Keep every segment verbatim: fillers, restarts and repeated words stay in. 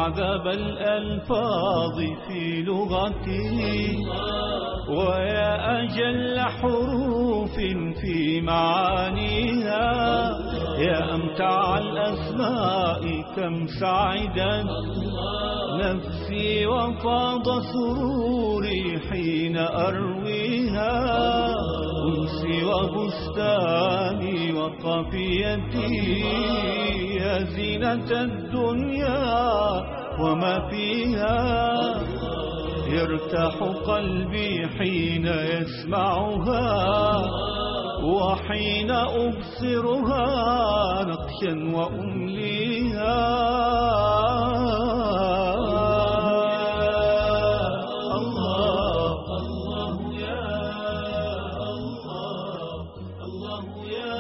أعذب الألفاظ في لغتي ويا أجل حروف في معانيها، يا أمتع الأسماء كم سعدت نفسي وفاض سروري حين أرويها، أنسي وبستاني وقافيتي يا زينة الدنيا وما فيها، يرتاح قلبي حين يسمعها وحين أبصرها نقشا وأمليها. الله الله يا الله الله يا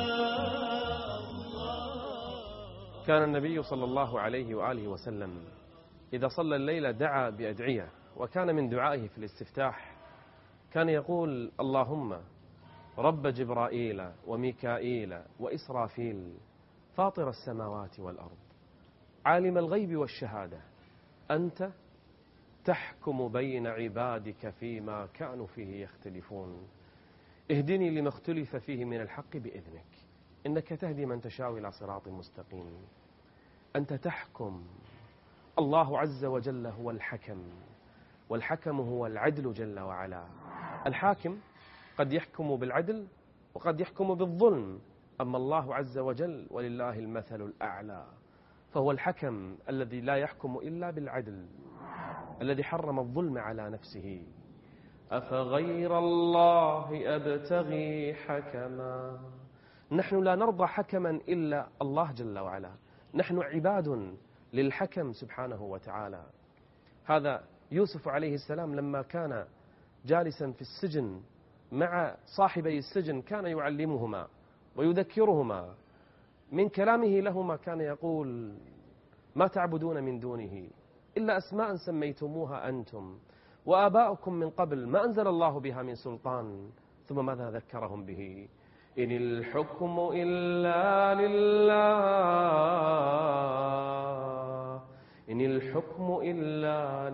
الله. كان النبي صلى الله عليه وآله وسلم إذا صلى الليل دعا بأدعية، وكان من دعائه في الاستفتاح كان يقول: اللهم رب جبرائيل وميكائيل وإسرافيل فاطر السماوات والأرض عالم الغيب والشهادة أنت تحكم بين عبادك فيما كانوا فيه يختلفون، اهدني لما اختلف فيه من الحق بإذنك إنك تهدي من تشاء إلى صراط مستقيم. أنت تحكم. الله عز وجل هو الحكم، والحكم هو العدل جل وعلا. الحاكم قد يحكم بالعدل وقد يحكم بالظلم، أما الله عز وجل ولله المثل الأعلى، فهو الحكم الذي لا يحكم إلا بالعدل، الذي حرم الظلم على نفسه. أفغير الله أبتغي حكما. نحن لا نرضى حكما إلا الله جل وعلا، نحن عباد للحكم سبحانه وتعالى. هذا يوسف عليه السلام لما كان جالسا في السجن مع صاحبي السجن كان يعلمهما ويذكرهما. من كلامه لهما كان يقول: ما تعبدون من دونه إلا أسماء سميتموها أنتم وآباؤكم من قبل ما أنزل الله بها من سلطان. ثم ماذا ذكرهم به؟ إن الحكم إلا لله، إن الحكم إلا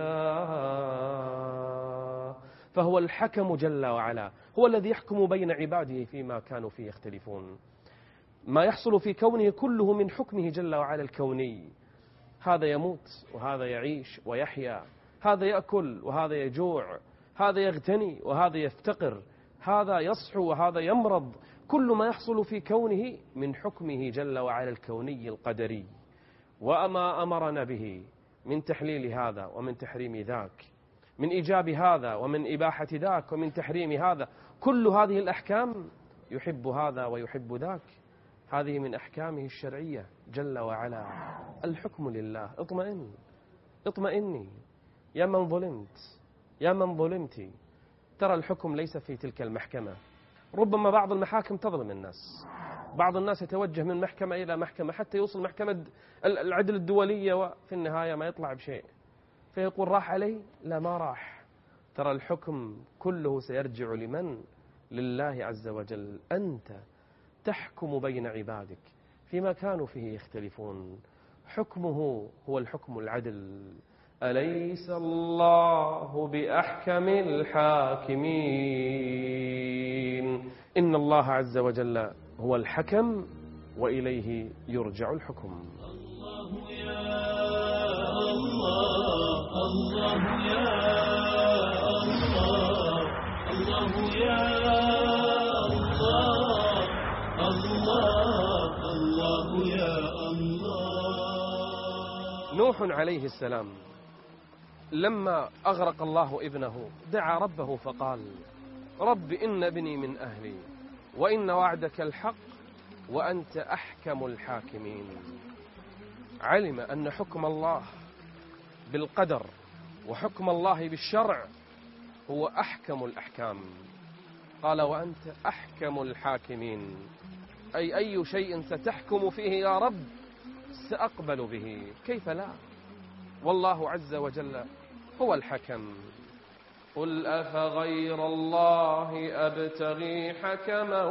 لله. فهو الحكم جل وعلا، هو الذي يحكم بين عباده فيما كانوا فيه يختلفون. ما يحصل في كونه كله من حكمه جل وعلا الكوني. هذا يموت وهذا يعيش ويحيا، هذا يأكل وهذا يجوع، هذا يغتني وهذا يفتقر، هذا يصحو وهذا يمرض. كل ما يحصل في كونه من حكمه جل وعلا الكوني القدري. وأما أمرنا به من تحليل هذا ومن تحريم ذاك، من إيجاب هذا ومن إباحة ذاك ومن تحريم هذا، كل هذه الأحكام يحب هذا ويحب ذاك. هذه من أحكامه الشرعية جل وعلا. الحكم لله. اطمئن، اطمئني يا من ظلمت، يا من ظلمتي. ترى الحكم ليس في تلك المحكمة. ربما بعض المحاكم تظلم الناس، بعض الناس يتوجه من محكمة إلى محكمة حتى يوصل محكمة العدل الدولية وفي النهاية ما يطلع بشيء، فيقول راح علي. لا، ما راح. ترى الحكم كله سيرجع لمن؟ لله عز وجل. أنت تحكم بين عبادك فيما كانوا فيه يختلفون. حكمه هو الحكم العدل. أليس الله بأحكم الحاكمين. إن الله عز وجل هو الحكم وإليه يرجع الحكم. الله يا الله الله يا الله الله يا الله الله الله يا الله. نوح عليه السلام لما أغرق الله ابنه دعا ربه فقال: رب إن ابني من أهلي وإن وعدك الحق وأنت أحكم الحاكمين. علم أن حكم الله بالقدر وحكم الله بالشرع هو أحكم الأحكام. قال: وأنت أحكم الحاكمين، أي أي شيء ستحكم فيه يا رب سأقبل به، كيف لا؟ والله عز وجل هو الحكم. قل أفغير الله أبتغي حكما.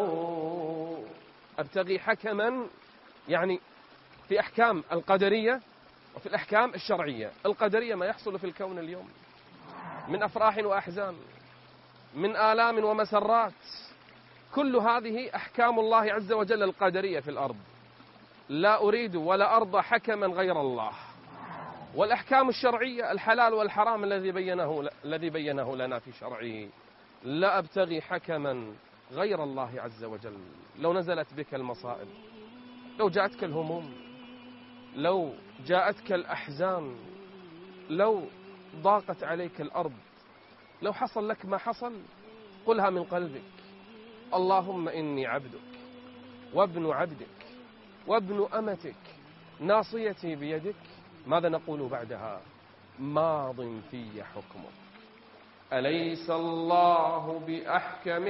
أبتغي حكما يعني في أحكام القدرية وفي الأحكام الشرعية القدرية ما يحصل في الكون اليوم من أفراح وأحزان، من آلام ومسرات، كل هذه أحكام الله عز وجل القدرية في الأرض. لا أريد ولا أرضى حكما غير الله. والأحكام الشرعية الحلال والحرام الذي بينه الذي بينه لنا في شرعه، لا أبتغي حكما غير الله عز وجل. لو نزلت بك المصائب، لو جاءتك الهموم، لو جاءتك الأحزان، لو ضاقت عليك الأرض، لو حصل لك ما حصل، قلها من قلبك: اللهم إني عبدك وابن عبدك وابن أمتك، ناصيتي بيدك. ماذا نقول بعدها؟ ماض في حكمك. أليس الله بأحكم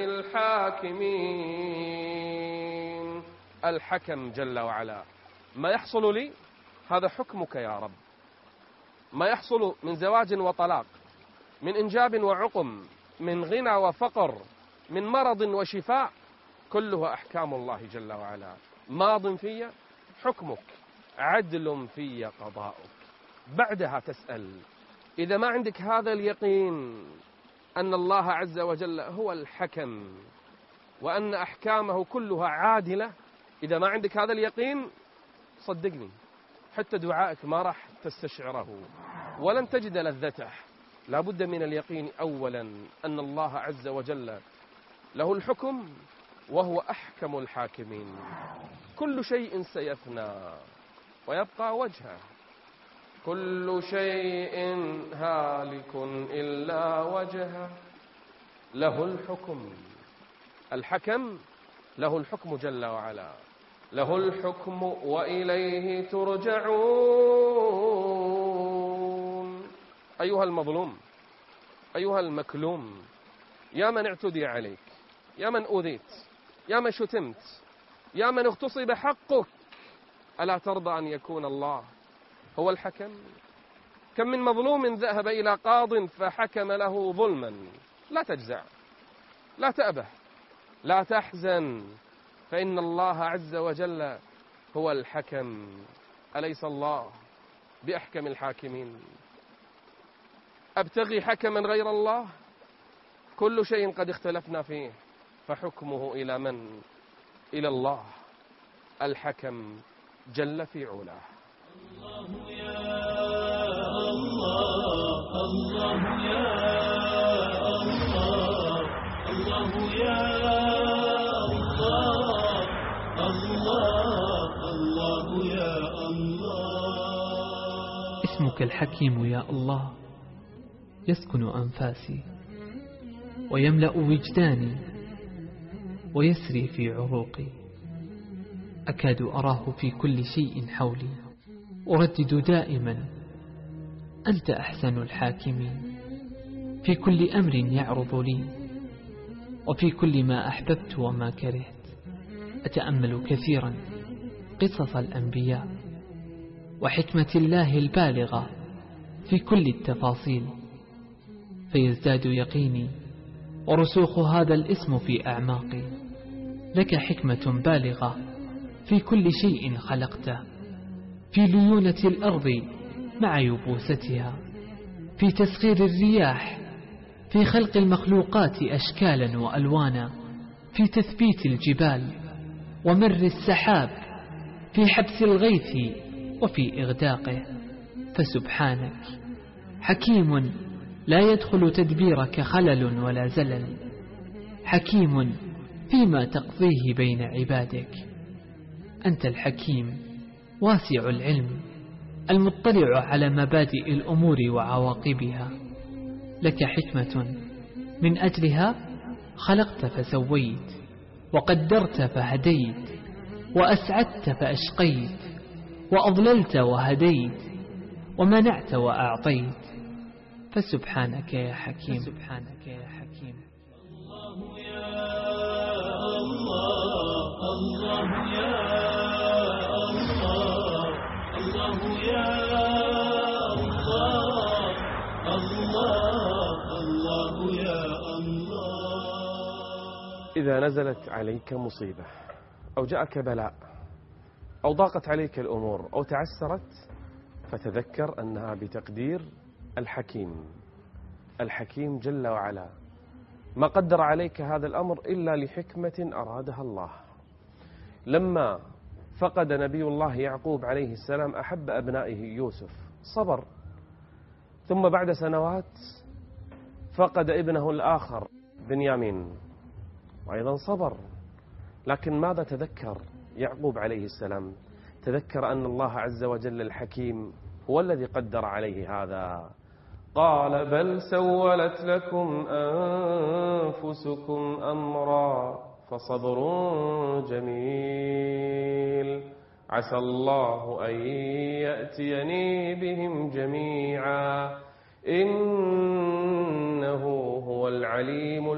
الحاكمين؟ الحكم جل وعلا. ما يحصل لي هذا حكمك يا رب. ما يحصل من زواج وطلاق، من إنجاب وعقم، من غنى وفقر، من مرض وشفاء، كلها أحكام الله جل وعلا. ماض في حكمك، عدل في قضاؤك. بعدها تسأل: إذا ما عندك هذا اليقين أن الله عز وجل هو الحكم وأن أحكامه كلها عادلة، إذا ما عندك هذا اليقين، صدقني حتى دعائك ما راح تستشعره ولن تجد لذته. لا بد من اليقين أولا أن الله عز وجل له الحكم وهو أحكم الحاكمين. كل شيء سيفنى ويبقى وجهه، كل شيء هالك إلا وجهه، له الحكم. الحكم له الحكم جل وعلا، له الحكم وإليه ترجعون. أيها المظلوم، أيها المكلوم، يا من اعتدي عليك، يا من أوذيت، يا من شتمت، يا من اغتصب حقك، ألا ترضى أن يكون الله هو الحكم؟ كم من مظلوم ذهب إلى قاض فحكم له ظلما. لا تجزع، لا تأبه، لا تحزن، فإن الله عز وجل هو الحكم. أليس الله بأحكم الحاكمين؟ أبتغي حكما غير الله؟ كل شيء قد اختلفنا فيه، فحكمه إلى من؟ إلى الله الحكم جل في علاه. الله يا الله، الله يا الله، الله يا الله، الله الله يا الله. اسمك الحكيم يا الله يسكن أنفاسي ويملأ وجداني ويسري في عروقي. أكاد أراه في كل شيء حولي، أردد دائما: أنت أحسن الحاكمين. في كل أمر يعرض لي وفي كل ما أحببت وما كرهت، أتأمل كثيرا قصص الأنبياء وحكمة الله البالغة في كل التفاصيل، فيزداد يقيني ورسوخ هذا الاسم في أعماقي. لك حكمة بالغة في كل شيء خلقته، في ليونة الأرض مع يبوستها، في تسخير الرياح، في خلق المخلوقات أشكالا وألوانا، في تثبيت الجبال ومر السحاب، في حبس الغيث وفي إغداقه. فسبحانك حكيم لا يدخل تدبيرك خلل ولا زلل، حكيم فيما تقضيه بين عبادك. أنت الحكيم واسع العلم المطلع على مبادئ الأمور وعواقبها. لك حكمة من أجلها خلقت فسويت، وقدرت فهديت، وأسعدت فأشقيت، وأضللت وهديت، ومنعت وأعطيت. فسبحانك يا حكيم، فسبحانك يا حكيم. الله يا الله، الله يا الله، الله يا الله، الله الله يا الله. إذا نزلت عليك مصيبة أو جاءك بلاء أو ضاقت عليك الأمور أو تعسرت، فتذكر أنها بتقدير الحكيم. الحكيم جل وعلا ما قدر عليك هذا الأمر إلا لحكمة أرادها الله. لما فقد نبي الله يعقوب عليه السلام أحب أبنائه يوسف صبر، ثم بعد سنوات فقد ابنه الآخر بنيامين وأيضا صبر، لكن ماذا تذكر يعقوب عليه السلام؟ تذكر أن الله عز وجل الحكيم هو الذي قدر عليه هذا. قال بل سولت لكم أنفسكم أمرا فصبر جميل عسى الله أن يأتيني بهم جميعا إنه هو العليم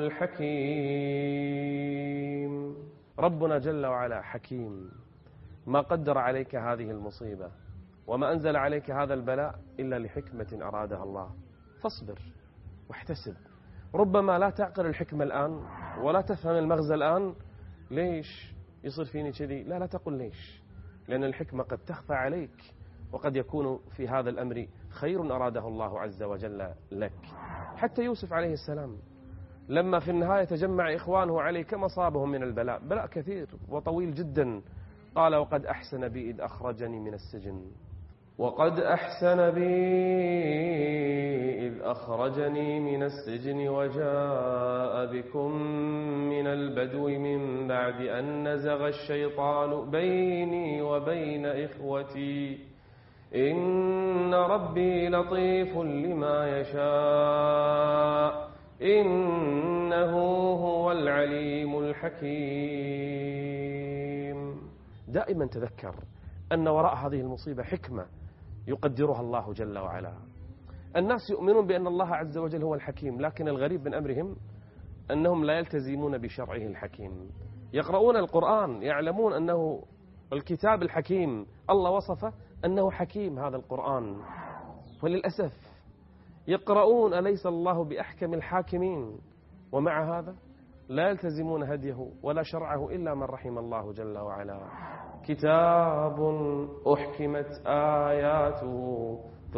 الحكيم. ربنا جل وعلا حكيم، ما قدر عليك هذه المصيبة وما أنزل عليك هذا البلاء إلا لحكمة أرادها الله، فاصبر واحتسب. ربما لا تعقل الحكمة الآن ولا تفهم المغزى الآن، ليش يصير فيني كذي؟ لا لا تقل ليش، لأن الحكمة قد تخفى عليك، وقد يكون في هذا الأمر خير أراده الله عز وجل لك. حتى يوسف عليه السلام لما في النهاية تجمع إخوانه عليه كم أصابهم من البلاء، بلاء كثير وطويل جدا، قال وقد أحسن بي إذ أخرجني من السجن وقد أحسن بي إذ أخرجني من السجن وجاء بكم من البدو من بعد أن نزغ الشيطان بيني وبين إخوتي إن ربي لطيف لما يشاء إنه هو العليم الحكيم. دائما تذكر أن وراء هذه المصيبة حكمة يقدرها الله جل وعلا. الناس يؤمنون بأن الله عز وجل هو الحكيم، لكن الغريب من أمرهم أنهم لا يلتزمون بشرعه الحكيم. يقرؤون القرآن يعلمون أنه الكتاب الحكيم، الله وصفه أنه حكيم هذا القرآن، وللأسف يقرؤون أليس الله بأحكم الحاكمين، ومع هذا لا يلتزمون هديه ولا شرعه إلا من رحم الله جل وعلا. كتاب أحكمت آياته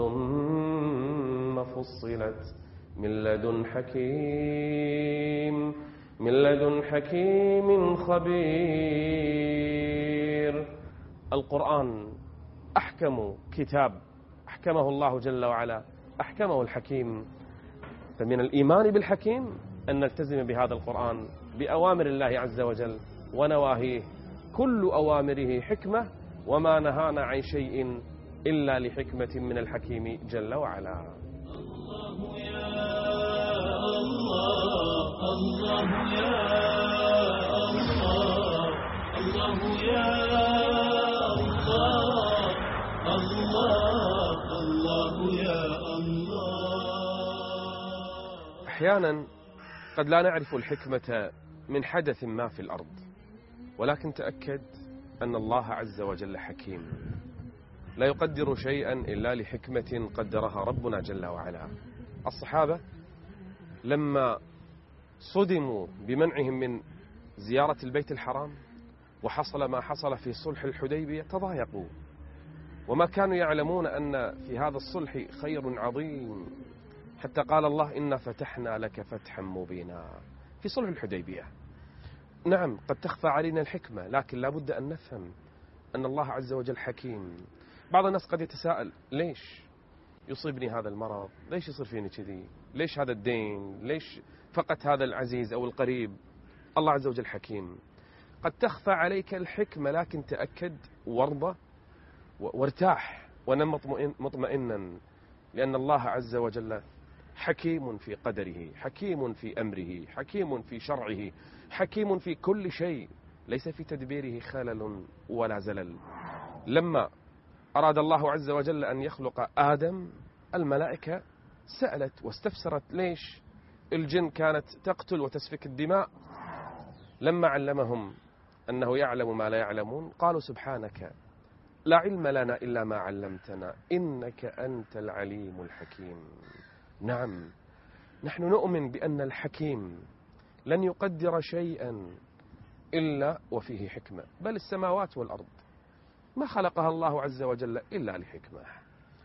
ثم فصلت من لدن حكيم من لدن حكيم خبير. القرآن أحكم كتاب أحكمه الله جل وعلا، أحكمه الحكيم. فمن الإيمان بالحكيم أن نلتزم بهذا القرآن بأوامر الله عز وجل ونواهيه، كل أوامره حكمة، وما نهانا عن شيء إلا لحكمة من الحكيم جل وعلا. الله يا الله الله يا الله الله يا الله الله الله يا الله. أحيانا قد لا نعرف الحكمة من حدث ما في الأرض، ولكن تأكد أن الله عز وجل حكيم، لا يقدر شيئا إلا لحكمة قدرها ربنا جل وعلا. الصحابة لما صدموا بمنعهم من زيارة البيت الحرام وحصل ما حصل في صلح الحديبية تضايقوا، وما كانوا يعلمون أن في هذا الصلح خير عظيم، حتى قال الله إنا فتحنا لك فتحا مبينا في صلح الحديبية. نعم قد تخفى علينا الحكمة، لكن لا بد أن نفهم أن الله عز وجل حكيم. بعض الناس قد يتساءل ليش يصيبني هذا المرض، ليش يصير فيني كذي، ليش هذا الدين، ليش فقط هذا العزيز أو القريب. الله عز وجل حكيم. قد تخفى عليك الحكمة، لكن تأكد وارضى وارتاح ونم مطمئنا، لأن الله عز وجل حكيم في قدره، حكيم في أمره، حكيم في شرعه، حكيم في كل شيء، ليس في تدبيره خلل ولا زلل. لما أراد الله عز وجل أن يخلق آدم، الملائكة سألت واستفسرت ليش الجن كانت تقتل وتسفك الدماء. لما علمهم أنه يعلم ما لا يعلمون قالوا سبحانك لا علم لنا إلا ما علمتنا إنك أنت العليم الحكيم. نعم نحن نؤمن بأن الحكيم لن يقدر شيئا إلا وفيه حكمة، بل السماوات والأرض ما خلقها الله عز وجل إلا لحكمة،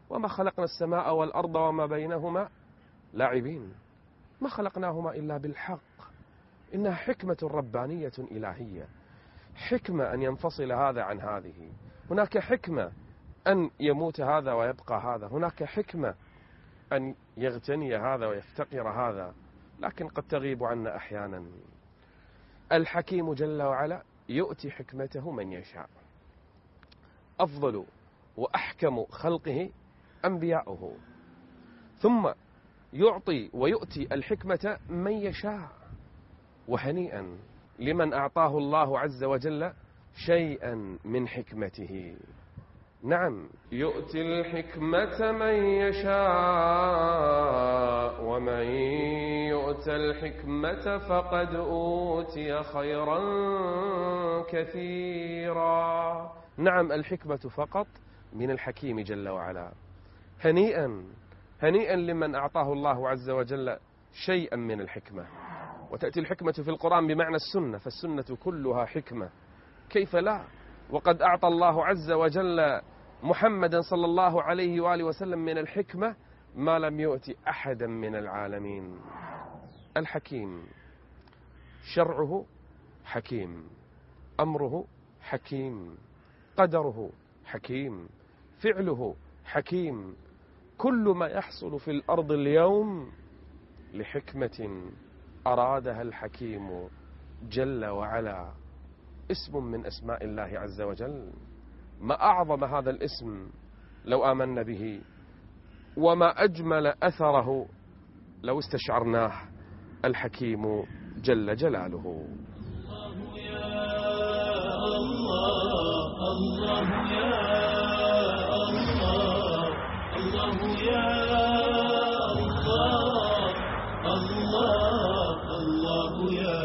وما خلقنا السماء والأرض وما بينهما لاعبين، ما خلقناهما إلا بالحق. إنها حكمة ربانية إلهية، حكمة أن ينفصل هذا عن هذه، هناك حكمة أن يموت هذا ويبقى هذا، هناك حكمة أن يغتني هذا ويفتقر هذا، لكن قد تغيب عنا أحيانا. الحكيم جل وعلا يؤتي حكمته من يشاء. أفضل وأحكم خلقه أنبياؤه، ثم يعطي ويؤتي الحكمة من يشاء. وهنيئا لمن أعطاه الله عز وجل شيئا من حكمته. نعم، يؤتي الحكمة من يشاء، ومن يؤت الحكمة فقد أوتي خيرا كثيرا. نعم، الحكمة فقط من الحكيم جل وعلا. هنيئا هنيئا لمن أعطاه الله عز وجل شيئا من الحكمة. وتأتي الحكمة في القرآن بمعنى السنة، فالسنة كلها حكمة، كيف لا؟ وقد أعطى الله عز وجل محمدا صلى الله عليه وآله وسلم من الحكمة ما لم يؤتي أحدا من العالمين. الحكيم شرعه حكيم، أمره حكيم، قدره حكيم، فعله حكيم. كل ما يحصل في الأرض اليوم لحكمة أرادها الحكيم جل وعلا. اسم من أسماء الله عز وجل، ما أعظم هذا الاسم لو آمنا به، وما أجمل أثره لو استشعرناه. الحكيم جل جلاله. الله يا الله، الله يا الله، الله يا الله، الله الله يا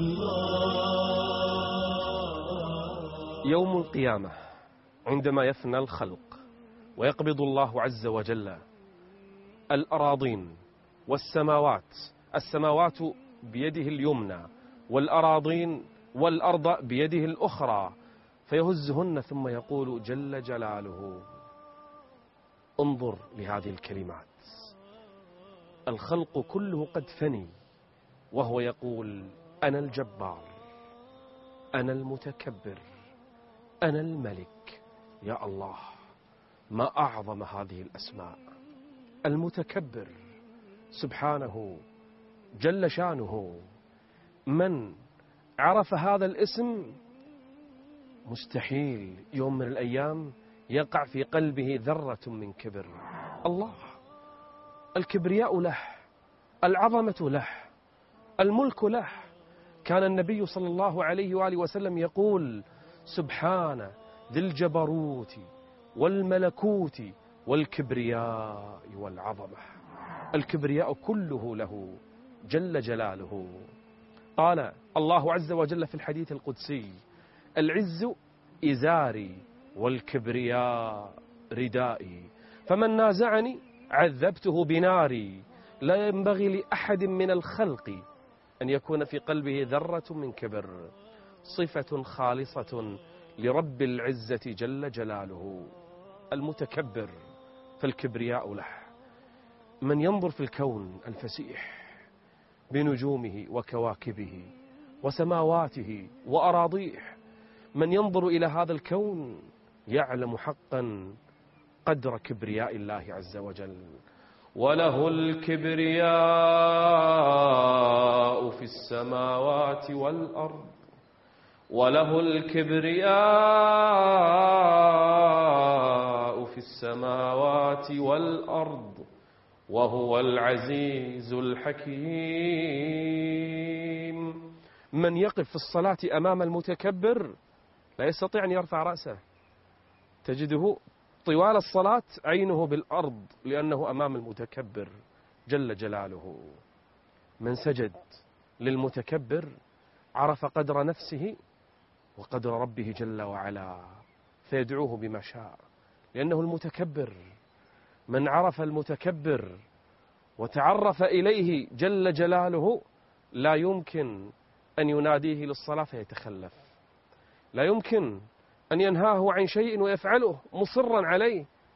الله. يوم القيامة عندما يفنى الخلق ويقبض الله عز وجل الأراضين والسماوات، السماوات بيده اليمنى والأراضين والأرض بيده الأخرى، فيهزهن ثم يقول جل جلاله. انظر لهذه الكلمات، الخلق كله قد فني وهو يقول أنا الجبار، أنا المتكبر، أنا الملك. يا الله، ما أعظم هذه الأسماء. المتكبر سبحانه جل شانه، من عرف هذا الاسم مستحيل يوم من الأيام يقع في قلبه ذرة من كبر. الله الكبرياء له، العظمة له، الملك له. كان النبي صلى الله عليه وآله وسلم يقول سبحان ذي الجبروت والملكوت والكبرياء والعظمة. الكبرياء كله له جل جلاله. قال الله عز وجل في الحديث القدسي العز إزاري والكبرياء ردائي، فمن نازعني عذبته بناري. لا ينبغي لأحد من الخلق أن يكون في قلبه ذرة من كبر، صفة خالصة لرب العزة جل جلاله. المتكبر فالكبرياء له. من ينظر في الكون الفسيح بنجومه وكواكبه وسماواته وأراضيه، من ينظر إلى هذا الكون يعلم حقا قدر كبرياء الله عز وجل. وله الكبرياء في السماوات والأرض، وله الكبرياء في السماوات والأرض وهو العزيز الحكيم. من يقف في الصلاة أمام المتكبر لا يستطيع أن يرفع رأسه، تجده طوال الصلاة عينه بالأرض لأنه أمام المتكبر جل جلاله. من سجد للمتكبر عرف قدر نفسه وقدر ربه جل وعلا، فيدعوه بما شاء لأنه المتكبر. من عرف المتكبر وتعرف إليه جل جلاله لا يمكن أن يناديه للصلاة فيتخلف، لا يمكن أن ينهاه عن شيء ويفعله مصرا عليه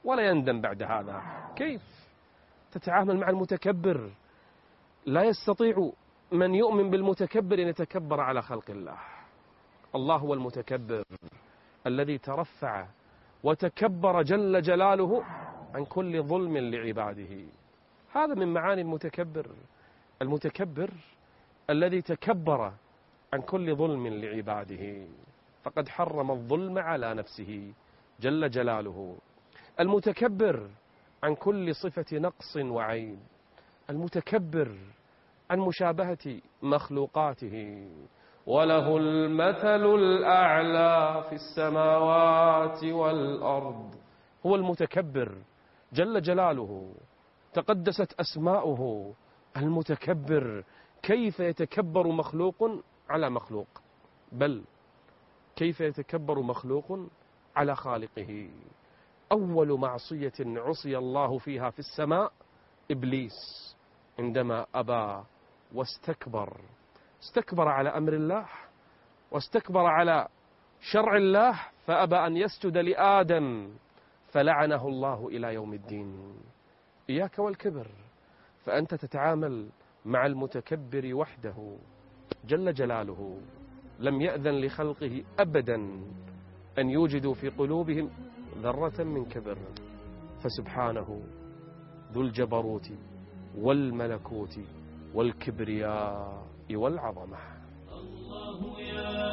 ولا يندم بعد هذا. كيف تتعامل مع المتكبر؟ لا يستطيع من يؤمن بالمتكبر أن يتكبر على خلق الله. الله هو المتكبر الذي ترفع وتكبر جل جلاله عن كل ظلم لعباده. هذا من معاني المتكبر، المتكبر الذي تكبر عن كل ظلم لعباده، فقد حرم الظلم على نفسه جل جلاله. المتكبر عن كل صفة نقص وعيب، المتكبر عن مشابهة مخلوقاته. وله المثل الأعلى في السماوات والأرض. هو المتكبر جل جلاله، تقدست أسماؤه. المتكبر كيف يتكبر مخلوق على مخلوق، بل كيف يتكبر مخلوق على خالقه. أول معصية عصي الله فيها في السماء إبليس، عندما أبى واستكبر، استكبر على أمر الله واستكبر على شرع الله، فأبى أن يسجد لآدم فلعنه الله إلى يوم الدين. إياك والكبر، فأنت تتعامل مع المتكبر وحده جل جلاله. لم يأذن لخلقه أبدا أن يوجدوا في قلوبهم ذرة من كبر، فسبحانه ذو الجبروت والملكوت والكبرياء والعظمة. الله يا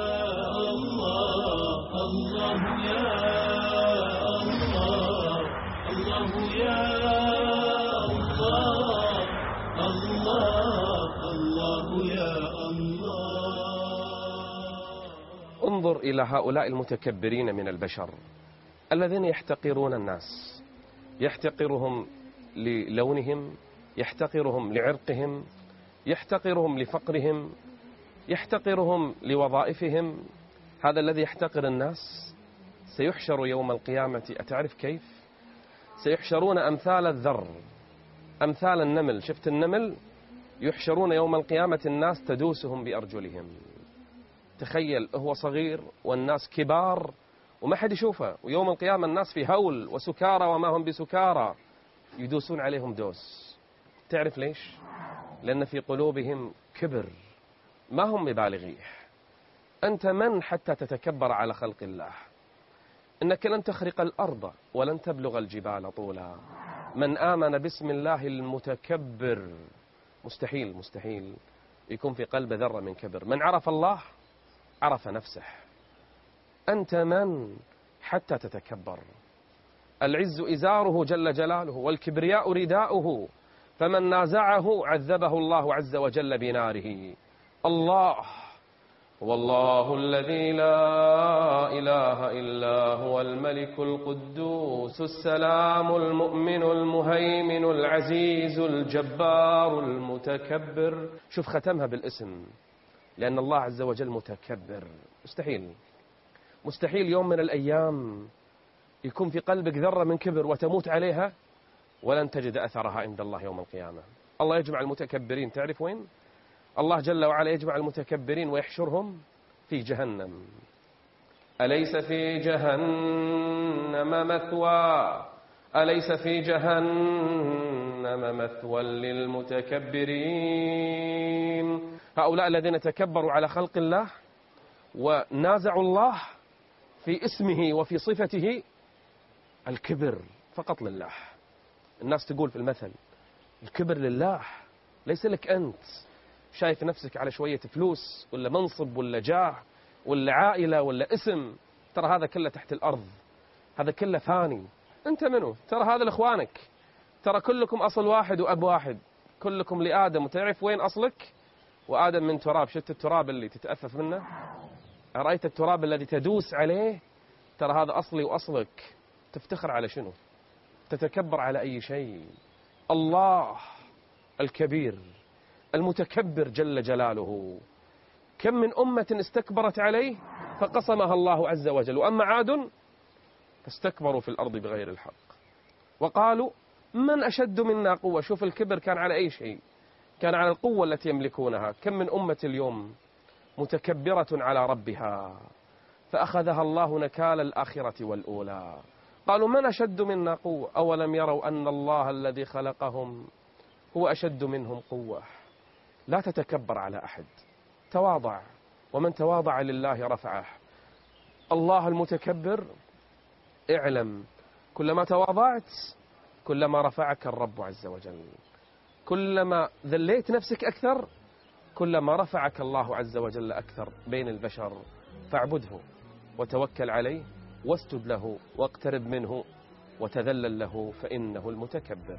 الله، الله يا الله، الله يا الله، الله الله يا الله. انظر إلى هؤلاء المتكبرين من البشر الذين يحتقرون الناس، يحتقرهم للونهم، يحتقرهم لعرقهم، يحتقرهم لفقرهم، يحتقرهم لوظائفهم. هذا الذي يحتقر الناس سيحشر يوم القيامة. أتعرف كيف؟ سيحشرون أمثال الذر، أمثال النمل. شفت النمل؟ يحشرون يوم القيامة الناس تدوسهم بأرجلهم. تخيل، هو صغير والناس كبار وما حد يشوفه، ويوم القيامة الناس في هول وسكارى وما هم بسكارى يدوسون عليهم دوس. تعرف ليش؟ لأن في قلوبهم كبر ما هم مبالغيه. أنت من حتى تتكبر على خلق الله؟ إنك لن تخرق الأرض ولن تبلغ الجبال طولا. من آمن باسم الله المتكبر مستحيل مستحيل يكون في قلب ذرة من كبر. من عرف الله عرف نفسه. أنت من حتى تتكبر؟ العز إزاره جل جلاله، والكبرياء رداؤه، فمن نازعه عذبه الله عز وجل بناره. الله والله الذي لا إله إلا هو الملك القدوس السلام المؤمن المهيمن العزيز الجبار المتكبر. شوف ختمها بالاسم، لأن الله عز وجل متكبر. مستحيل مستحيل يوم من الأيام يكون في قلبك ذرة من كبر وتموت عليها ولن تجد أثرها عند الله يوم القيامة. الله يجمع المتكبرين، تعرف وين؟ الله جل وعلا يجمع المتكبرين ويحشرهم في جهنم. أليس في جهنم مثوى أليس في جهنم مثوى للمتكبرين. هؤلاء الذين تكبروا على خلق الله ونازعوا الله في اسمه وفي صفته الكبر فقط لله. الناس تقول في المثل الكبر لله، ليس لك أنت. شايف نفسك على شوية فلوس ولا منصب ولا جاه ولا عائلة ولا اسم، ترى هذا كله تحت الأرض، هذا كله فاني. أنت منه؟ ترى هذا لإخوانك، ترى كلكم أصل واحد وأب واحد، كلكم لآدم. وتعرف وين أصلك؟ وآدم من تراب. شفت التراب اللي تتأفف منه؟ رأيت التراب الذي تدوس عليه؟ ترى هذا أصلي وأصلك. تفتخر على شنو؟ تتكبر على أي شيء؟ الله الكبير المتكبر جل جلاله. كم من أمة استكبرت عليه فقصمها الله عز وجل. وأما عاد فاستكبروا في الأرض بغير الحق وقالوا من أشد منا قوة. شوف الكبر كان على أي شيء؟ كان على القوة التي يملكونها. كم من أمة اليوم متكبرة على ربها فأخذها الله نكال الآخرة والأولى. قالوا من أشد منا قوة أولم يروا أن الله الذي خلقهم هو أشد منهم قوة. لا تتكبر على أحد، تواضع، ومن تواضع لله رفعه. الله المتكبر اعلم كلما تواضعت كلما رفعك الرب عز وجل، كلما ذليت نفسك أكثر كلما رفعك الله عز وجل أكثر بين البشر. فاعبده وتوكل عليه واسجد له واقترب منه وتذلل له فإنه المتكبر.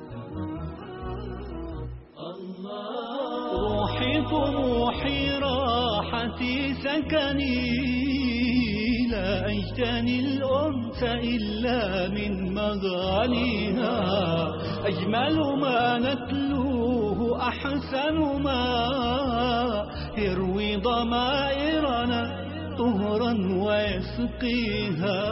روحي طموحي راحتي سكني، لا أجتني الأنس إلا من مغانيها. أجمل ما نتلوه أحسن ما يروي ضمائرنا طهرا ويسقيها.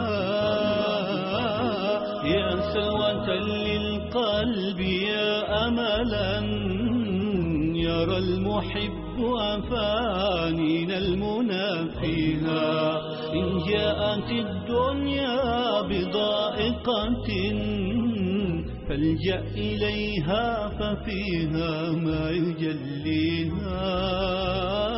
يا سلوة للقلب يا أملا يرى المحب أفانينا المنى فيها. إن جاءت الدنيا بضائقة فالجأ إليها ففيها ما يجليها.